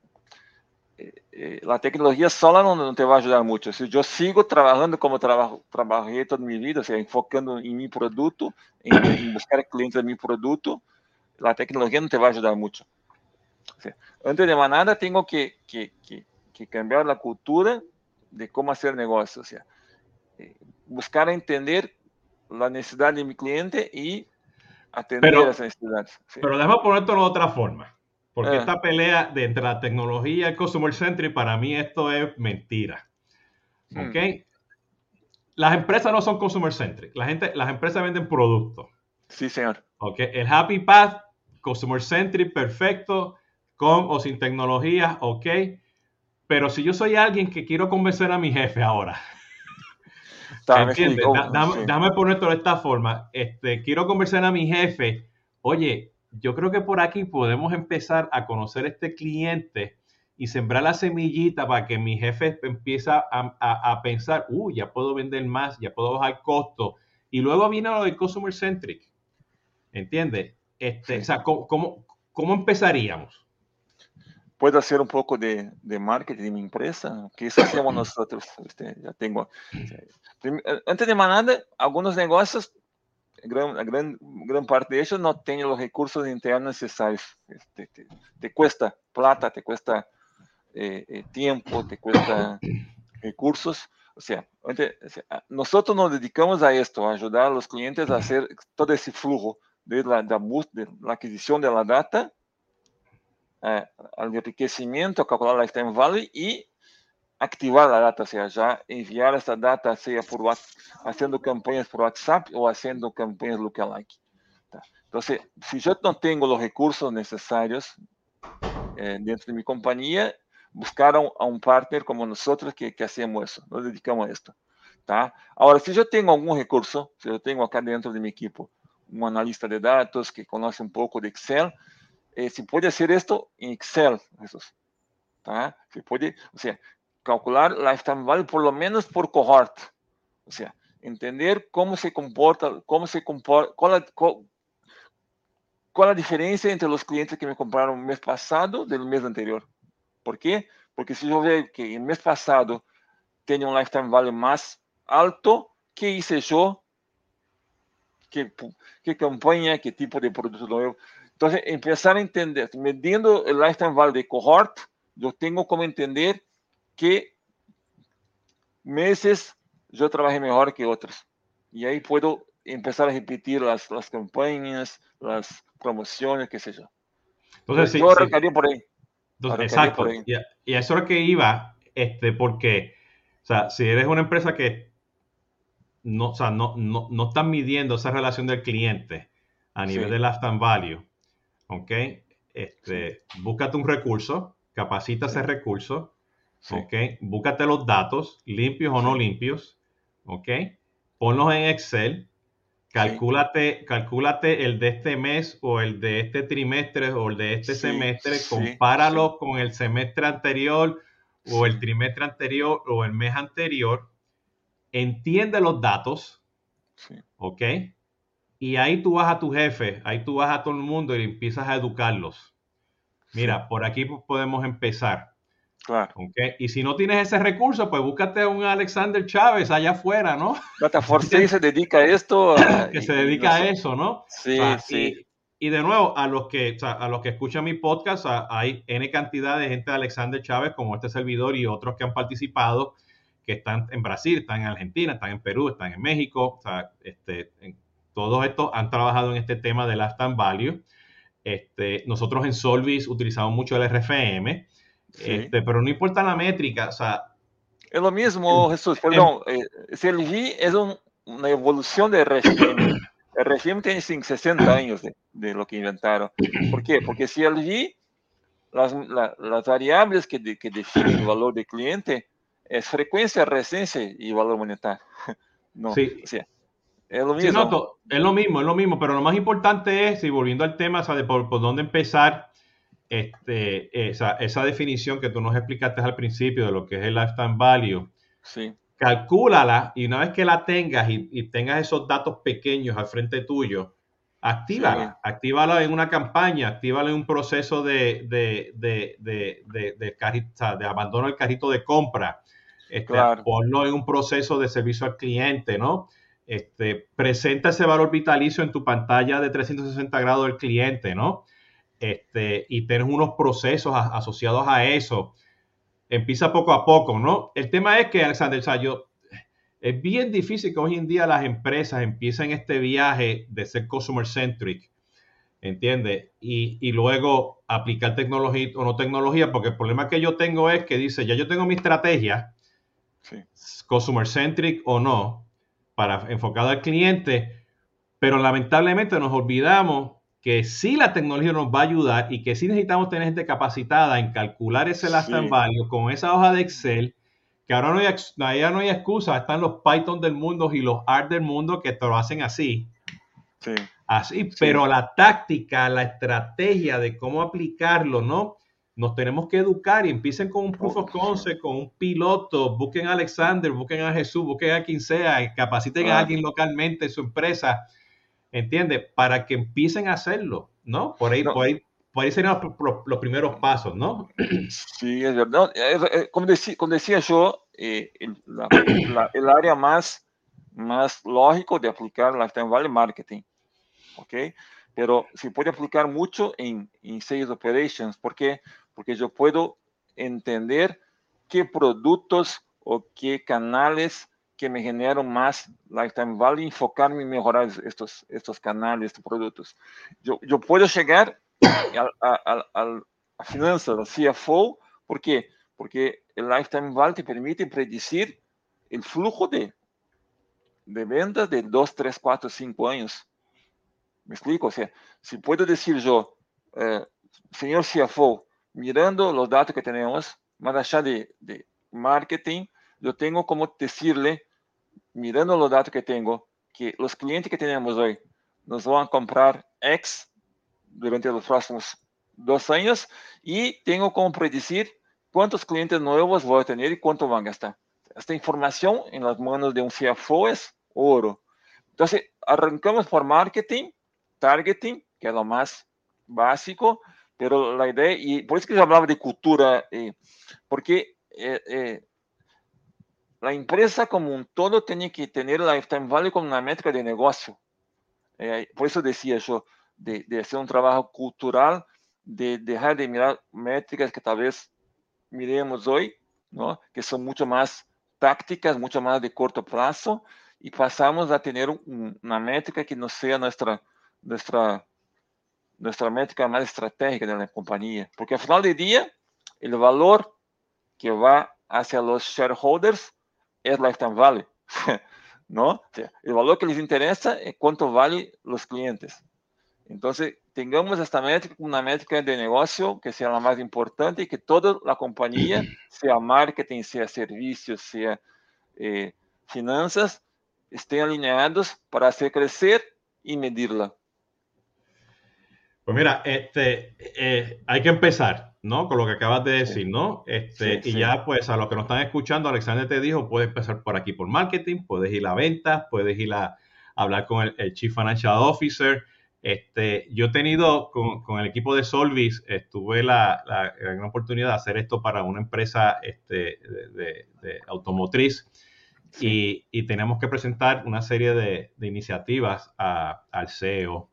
la tecnología sola no te va a ayudar mucho. Si yo sigo trabajando como trabajé toda mi vida, o sea, enfocando en mi producto, en buscar clientes de mi producto, la tecnología no te va a ayudar mucho. O sea, antes de más nada, tengo que cambiar la cultura de cómo hacer negocio. O sea, buscar entender la necesidad de mi cliente y atender Pero, esas necesidades. Sí. pero déjame ponértelo de otra forma. Porque Ah, esta pelea de entre la tecnología y el customer centric, para mí esto es mentira. ¿Ok? hmm, Las empresas no son consumer centric. Las empresas venden productos. sí, señor. ¿Ok? El Happy Path, customer centric, perfecto, con o sin tecnología, ok. Pero si yo soy alguien que quiero convencer a mi jefe ahora, Tá, me ¿entiendes? explica. Oh, sí, Déjame ponerlo de esta forma. Quiero convencer a mi jefe, oye, yo creo que por aquí podemos empezar a conocer este cliente y sembrar la semillita para que mi jefe empiece a pensar, ya puedo vender más, ya puedo bajar costo. Y luego viene lo del customer centric, ¿entiendes? O sí. sea, ¿cómo empezaríamos? Puedo hacer un poco de marketing de mi empresa, que eso hacemos nosotros. Ya tengo. O sea, antes de más nada, algunos negocios, gran parte de ellos no tienen los recursos internos necesarios. Te cuesta plata, te cuesta tiempo, te cuesta recursos. O sea, nosotros nos dedicamos a esto, a ayudar a los clientes a hacer todo ese flujo de la adquisición de la data, al enriquecimiento, a calcular la lifetime value y activar la data, o sea, ya enviar esta data, sea haciendo campañas por WhatsApp o haciendo campañas lookalike. Tá? Entonces, si yo no tengo los recursos necesarios dentro de mi compañía, buscar a un partner como nosotros que hacemos eso, nos dedicamos a esto. Tá? Ahora, si yo tengo algún recurso, si yo tengo acá dentro de mi equipo un analista de datos que conoce un poco de Excel, se puede hacer esto en Excel, Jesús. Tá? Se puede, o sea, calcular lifetime value por lo menos por cohort. O sea, entender cuál la diferencia entre los clientes que me compraron el mes pasado del mes anterior. ¿Por qué? Porque si yo veo que el mes pasado tenía un lifetime value más alto, ¿qué hice yo? ¿Qué campaña? ¿Qué tipo de producto nuevo? Entonces, empezar a entender, midiendo el lifetime value de cohort, yo tengo como entender qué meses yo trabajé mejor que otros. Y ahí puedo empezar a repetir las campañas, las promociones, qué sé yo. Entonces, sí, Yo sí. arrancaría por ahí. Entonces, Arrancaría por exacto. ahí. Y a eso es lo que iba, porque, o sea, si eres una empresa que no, o sea, no estás midiendo esa relación del cliente, a nivel Sí. de lifetime value, ¿ok? Búscate un recurso, capacita Sí. ese recurso, Sí. ¿ok? Búscate los datos, limpios o no Sí. limpios, ¿ok? Ponlos en Excel, Sí. calcúlate el de este mes o el de este trimestre o el de este Sí. semestre, Sí. Sí. compáralo con el semestre anterior o el Sí. trimestre anterior o el mes anterior, entiende los datos, Sí. ¿ok? Y ahí tú vas a tu jefe, ahí tú vas a todo el mundo y empiezas a educarlos. Sí. Mira, por aquí podemos empezar. Claro. ¿Ok? Y si no tienes ese recurso, pues búscate un Alexander Chávez allá afuera, ¿no? Dataforce 6 se dedica a esto Que se y dedica a eso, ¿no? O Sí, sea, sí. y de nuevo, a los que escuchan mi podcast, hay N cantidad de gente de Alexander Chávez, como este servidor y otros que han participado, que están en Brasil, están en Argentina, están en Perú, están en México. O sea, todos estos han trabajado en este tema de lifetime value. Nosotros en Solvis utilizamos mucho el RFM, Sí. pero no importa la métrica, o sea, Es lo mismo, Jesús, en- perdón. CLG es una evolución de RFM. RFM tiene 60 años de lo que inventaron. ¿Por qué? Porque CLG, las variables que definen el valor del cliente es frecuencia, resistencia y valor monetario. No, sí, o sea, es lo sí, no, mismo. es lo mismo, pero lo más importante es, y volviendo al tema, o sea, de por dónde empezar, esa definición que tú nos explicaste al principio de lo que es el lifetime value, Sí, calcúlala y una vez que la tengas y tengas esos datos pequeños al frente tuyo, sí, actívala en una campaña, actívala en un proceso de abandono del carrito de compra, claro. ponlo en un proceso de servicio al cliente, ¿no? Presenta ese valor vitalicio en tu pantalla de 360 grados del cliente, ¿no? Y tienes unos procesos asociados a eso. Empieza poco a poco, ¿no? El tema es que, Alexander Sayo, es bien difícil que hoy en día las empresas empiecen este viaje de ser consumer centric, ¿entiendes? Y luego aplicar tecnología o no tecnología, porque el problema que yo tengo es que dice, ya yo tengo mi estrategia, Sí, consumer centric o no, para enfocado al cliente, pero lamentablemente nos olvidamos que sí la tecnología nos va a ayudar y que sí necesitamos tener gente capacitada en calcular ese lifetime sí, value con esa hoja de Excel, que ahora ya no hay excusa, están los Python del mundo y los R del mundo que te lo hacen sí, así, sí. pero la táctica, la estrategia de cómo aplicarlo, ¿no? Nos tenemos que educar y empiecen con un proof of Sí, concept, con un piloto, busquen a Alexander, busquen a Jesús, busquen a quien sea, y capaciten a claro. alguien localmente en su empresa, ¿entiendes? Para que empiecen a hacerlo, ¿no? No, Por ahí serían los primeros pasos, ¿no? sí, es verdad. Como decía yo, el área más lógico de aplicar Lifetime Value Marketing, ¿ok? Pero se puede aplicar mucho en Sales Operations. ¿Por qué? Porque yo puedo entender qué productos o qué canales que me generan más Lifetime Value, enfocarme en mejorar estos canales, estos productos. Yo puedo llegar a finanças, al CFO, ¿por qué? Porque el Lifetime Value te permite predecir el flujo de ventas de 2, 3, 4, 5 años. ¿Me explico? O sea, si puedo decir yo, señor CFO, mirando los datos que tenemos, más allá de marketing, yo tengo como decirle, mirando los datos que tengo, que los clientes que tenemos hoy nos van a comprar X durante los próximos 2 años y tengo como predecir cuántos clientes nuevos voy a tener y cuánto van a gastar. Esta información en las manos de un CFO es oro. Entonces, arrancamos por marketing, targeting, que es lo más básico, pero la idea, y por eso que yo hablaba de cultura, porque la empresa como un todo tiene que tener lifetime value como una métrica de negocio. Por eso decía yo, de hacer un trabajo cultural, de dejar de mirar métricas que tal vez miremos hoy, ¿no? Que son mucho más tácticas, mucho más de corto plazo, y pasamos a tener una métrica que no sea nuestra, nuestra métrica más estratégica de la compañía. Porque al final del día, el valor que va hacia los shareholders es lifetime value, ¿no? O sea, el valor que les interesa es cuánto vale los clientes. Entonces, tengamos esta métrica, una métrica de negocio que sea la más importante y que toda la compañía, sea marketing, sea servicios, sea finanzas, estén alineados para hacer crecer y medirla. Pues mira, hay que empezar, ¿no? Con lo que acabas de decir, ¿no? Sí, Y sí. ya, pues, a los que nos están escuchando, Alexander te dijo, puedes empezar por aquí por marketing, puedes ir a ventas, puedes ir a hablar con el Chief Financial Officer. Yo he tenido con el equipo de Solvis, tuve la gran oportunidad de hacer esto para una empresa de automotriz. Sí. Y tenemos que presentar una serie de iniciativas al CEO.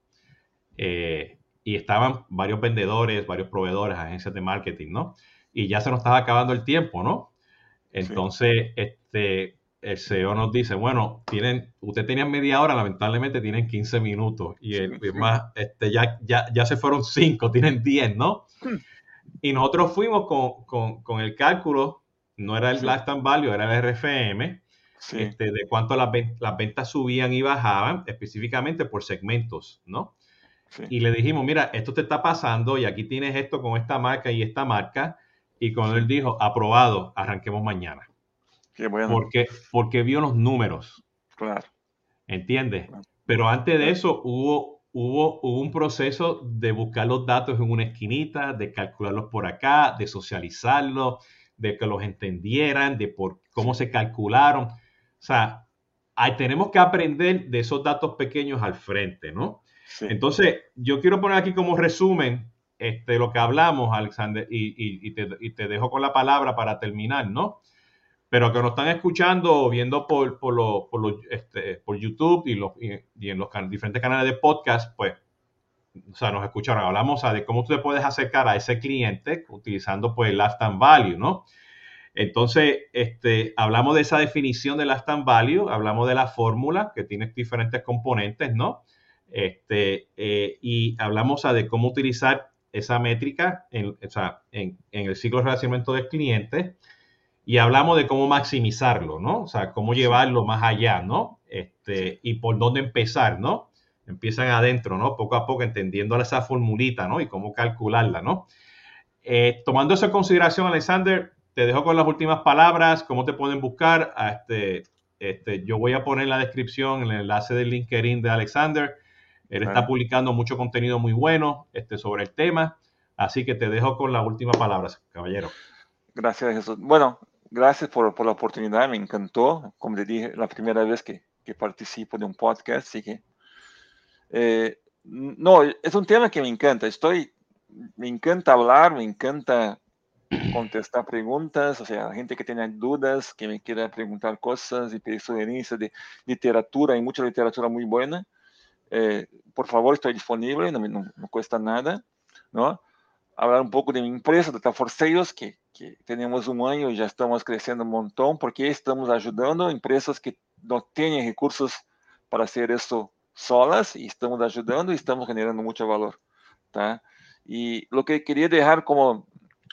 Y estaban varios vendedores, varios proveedores, agencias de marketing, ¿no? Y ya se nos estaba acabando el tiempo, ¿no? Sí. Entonces, el CEO nos dice, bueno, usted tenía media hora, lamentablemente tienen 15 minutos. Y es más, ya se fueron 5, tienen 10, ¿no? Y nosotros fuimos con el cálculo, no era el Sí. Lifetime Value, era el RFM, Sí. de cuánto las ventas subían y bajaban, específicamente por segmentos, ¿no? Sí. Y le dijimos, mira, esto te está pasando y aquí tienes esto con esta marca y esta marca. Y cuando él dijo, aprobado, arranquemos mañana. Qué bueno. Porque vio los números, Claro. ¿entiendes? Claro. Pero antes de eso hubo un proceso de buscar los datos en una esquinita, de calcularlos por acá, de socializarlos, de que los entendieran, de cómo se calcularon. O sea, tenemos que aprender de esos datos pequeños al frente, ¿no? Sí. Entonces, yo quiero poner aquí como resumen lo que hablamos, Alexander, y te dejo con la palabra para terminar, ¿no? Pero que nos están escuchando o viendo por YouTube y en los diferentes canales de podcast, pues, o sea, nos escucharon. Hablamos de cómo tú te puedes acercar a ese cliente utilizando, pues, el Lifetime Value, ¿no? Entonces, hablamos de esa definición de Lifetime Value, hablamos de la fórmula que tiene diferentes componentes, ¿no? Y hablamos de cómo utilizar esa métrica en el ciclo de relacionamiento del cliente y hablamos de cómo maximizarlo, ¿no? O sea, cómo Sí. llevarlo más allá, ¿no? Sí. Y por dónde empezar, ¿no? Empiezan adentro, ¿no? Poco a poco entendiendo esa formulita, ¿no? Y cómo calcularla, ¿no? Tomando eso en consideración, Alexander, te dejo con las últimas palabras, cómo te pueden buscar. Yo voy a poner en la descripción el enlace del LinkedIn de Alexander. Él está Claro. publicando mucho contenido muy bueno sobre el tema. Así que te dejo con las últimas palabras, caballero. Gracias, Jesús. Bueno, gracias por la oportunidad, me encantó. Como te dije, la primera vez que participo de un podcast, así que no, es un tema que me encanta. Me encanta hablar, me encanta contestar preguntas, o sea, gente que tiene dudas, que me quiera preguntar cosas y pedir sugerencias de literatura, hay mucha literatura muy buena. Por favor, estoy disponible, no cuesta nada, ¿no? Hablar un poco de mi empresa, de Tafor Sales, que tenemos un año y ya estamos creciendo un montón, porque estamos ayudando a empresas que no tienen recursos para hacer esto solas, y estamos ayudando y estamos generando mucho valor, ¿tá? Y lo que quería dejar como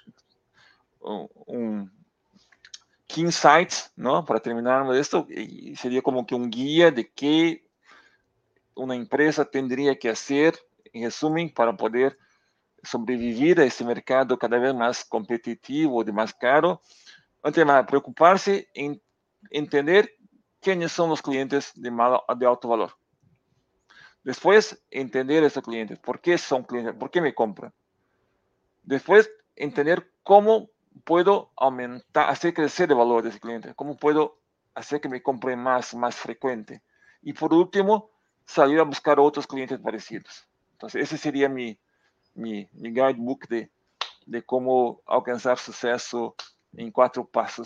un key insights, ¿no? Para terminar esto, sería como que un guía de qué una empresa tendría que hacer, en resumen, para poder sobrevivir a ese mercado cada vez más competitivo, de más caro. Antes de nada, preocuparse en entender quiénes son los clientes de alto valor. Después, entender a esos clientes, por qué son clientes, por qué me compran. Después, entender cómo puedo aumentar, hacer crecer el valor de ese cliente, cómo puedo hacer que me compren más frecuente. Y por último, salir a buscar otros clientes parecidos. Entonces, ese sería mi guidebook de cómo alcanzar suceso en 4 pasos.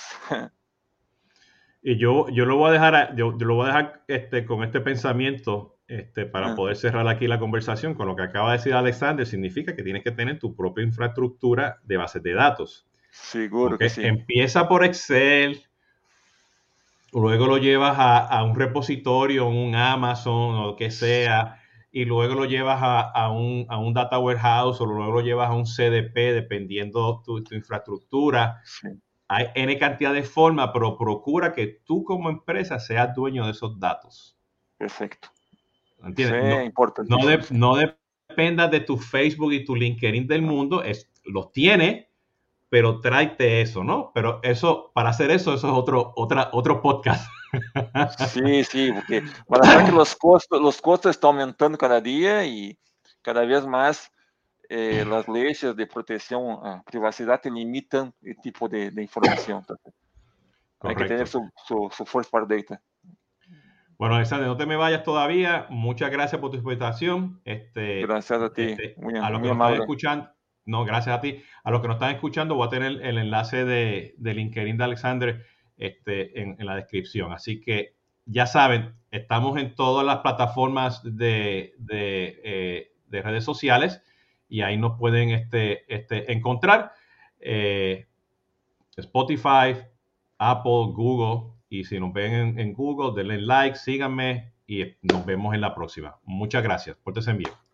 Y yo lo voy a dejar, yo lo voy a dejar con este pensamiento para poder cerrar aquí la conversación. Con lo que acaba de decir Alexander, significa que tienes que tener tu propia infraestructura de bases de datos. Seguro que ¿Okay? sí. Empieza por Excel, luego lo llevas a un repositorio, un Amazon o lo que sea, y luego lo llevas a un data warehouse o luego lo llevas a un CDP, dependiendo tu infraestructura. Sí. Hay N cantidad de formas, pero procura que tú como empresa seas dueño de esos datos. Perfecto. Sí, ¿Entiendes? importantísimo. Sí. No dependas de tu Facebook y tu LinkedIn del mundo, los tienes, pero tráete eso, ¿no? Pero eso, para hacer eso es otro podcast. Sí, sí, porque la verdad que los costos están aumentando cada día y cada vez más las leyes de protección a privacidad te limitan el tipo de información. Hay que tener Correcto. su first part data. Bueno, Alexander, no te me vayas todavía. Muchas gracias por tu invitación. Gracias a ti, A los que muy nos están amable. escuchando, no, gracias a ti. A los que nos están escuchando, voy a tener el enlace de LinkedIn de Alexander en la descripción. Así que ya saben, estamos en todas las plataformas de redes sociales y ahí nos pueden encontrar. Spotify, Apple, Google. Y si nos ven en Google, denle like, síganme y nos vemos en la próxima. Muchas gracias. Pórtense bien.